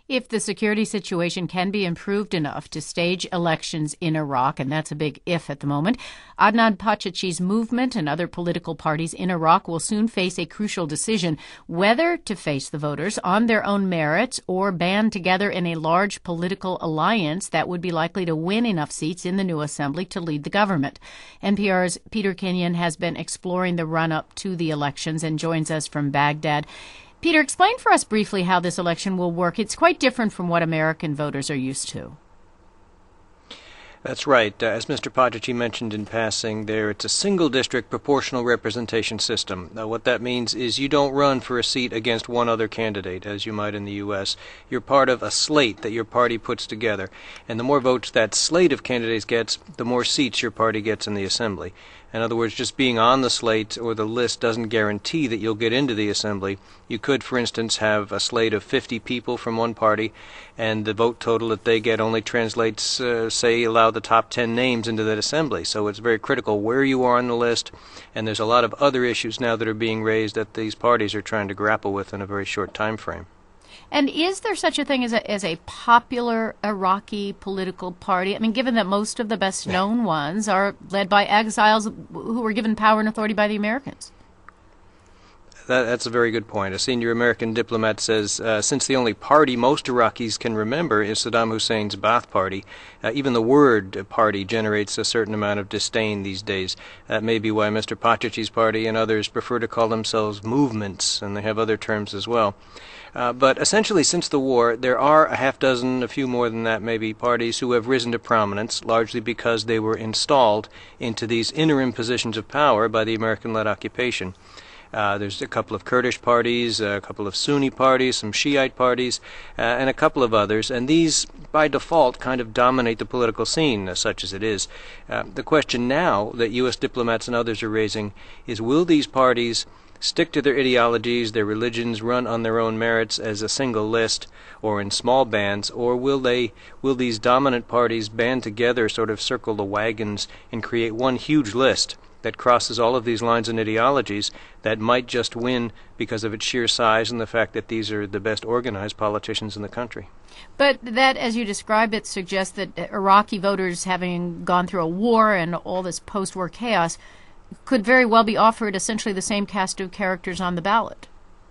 If the security situation can be improved enough to stage elections in Iraq, and that's a big if at the moment, Adnan Pachachi's movement and other political parties in Iraq will soon face a crucial decision whether to face the voters on their own merits or band together in a large political alliance that would be likely to win enough seats in the new assembly to lead the government. NPR's Peter Kenyon has been exploring the run-up to the elections and joins us from Baghdad. Peter, explain for us briefly how this election will work. It's quite different from what American voters are used to. That's right. As Mr. Pachachi mentioned in passing it's a single-district proportional representation system. What that means is you don't run for a seat against one other candidate, as you might in the U.S. You're part of a slate that your party puts together. And the more votes that slate of candidates gets, the more seats your party gets in the assembly. In other words, just being on the slate or the list doesn't guarantee that you'll get into the assembly. You could, for instance, have a slate of 50 people from one party, and the vote total that they get only translates, allow the top 10 names into that assembly. So it's very critical where you are on the list, and there's a lot of other issues now that are being raised that these parties are trying to grapple with in a very short time frame. And is there such a thing as a popular Iraqi political party? I mean, given that most of the best-known ones are led by exiles who were given power and authority by the Americans. That's a very good point. A senior American diplomat says, since the only party most Iraqis can remember is Saddam Hussein's Ba'ath Party, even the word party generates a certain amount of disdain these days. That may be why Mr. Pachachi's party and others prefer to call themselves movements, and they have other terms as well. But essentially, since the war, there are a half dozen, a few more than that maybe, parties who have risen to prominence, largely because they were installed into these interim positions of power by the American-led occupation. There's a couple of Kurdish parties, a couple of Sunni parties, some Shiite parties, and a couple of others, and these, by default, kind of dominate the political scene, such as it is. The question now that U.S. diplomats and others are raising is, will these parties stick to their ideologies, their religions, run on their own merits as a single list or in small bands, or will these dominant parties band together, sort of circle the wagons, and create one huge list that crosses all of these lines and ideologies that might just win because of its sheer size and the fact that these are the best organized politicians in the country? But that, as you describe it, suggests that Iraqi voters, having gone through a war and all this post-war chaos, could very well be offered essentially the same cast of characters on the ballot.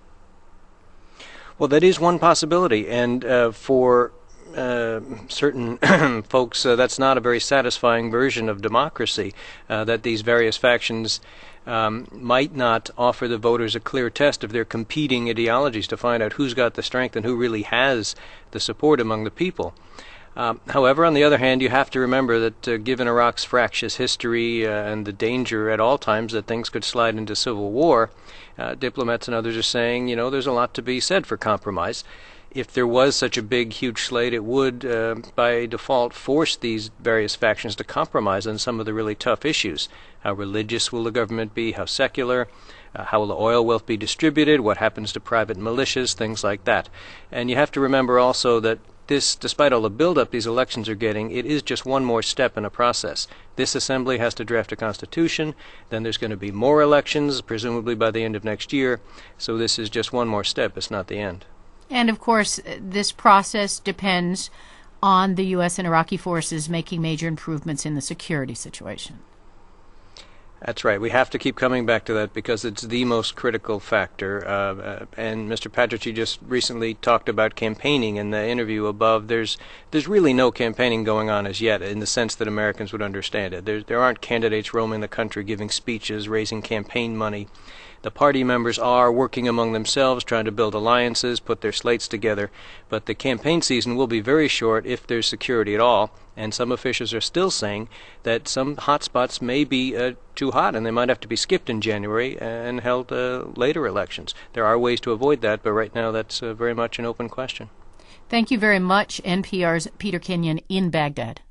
Well, that is one possibility, and for certain folks, that's not a very satisfying version of democracy, that these various factions might not offer the voters a clear test of their competing ideologies to find out who's got the strength and who really has the support among the people. However, on the other hand, you have to remember that given Iraq's fractious history and the danger at all times that things could slide into civil war, diplomats and others are saying, there's a lot to be said for compromise. If there was such a big, huge slate, it would, by default, force these various factions to compromise on some of the really tough issues. How religious will the government be? How secular? How will the oil wealth be distributed? What happens to private militias? Things like that. And you have to remember also that this, despite all the build-up these elections are getting, it is just one more step in a process. This assembly has to draft a constitution, then there's going to be more elections, presumably by the end of next year, so this is just one more step, it's not the end. And of course, this process depends on the U.S. and Iraqi forces making major improvements in the security situation. That's right. We have to keep coming back to that because it's the most critical factor. And Mr. Pachachi just recently talked about campaigning in the interview above. There's really no campaigning going on as yet in the sense that Americans would understand it. There aren't candidates roaming the country giving speeches, raising campaign money. The party members are working among themselves, trying to build alliances, put their slates together. But the campaign season will be very short if there's security at all. And some officials are still saying that some hot spots may be too hot and they might have to be skipped in January and held later elections. There are ways to avoid that, but right now that's very much an open question. Thank you very much, NPR's Peter Kenyon in Baghdad.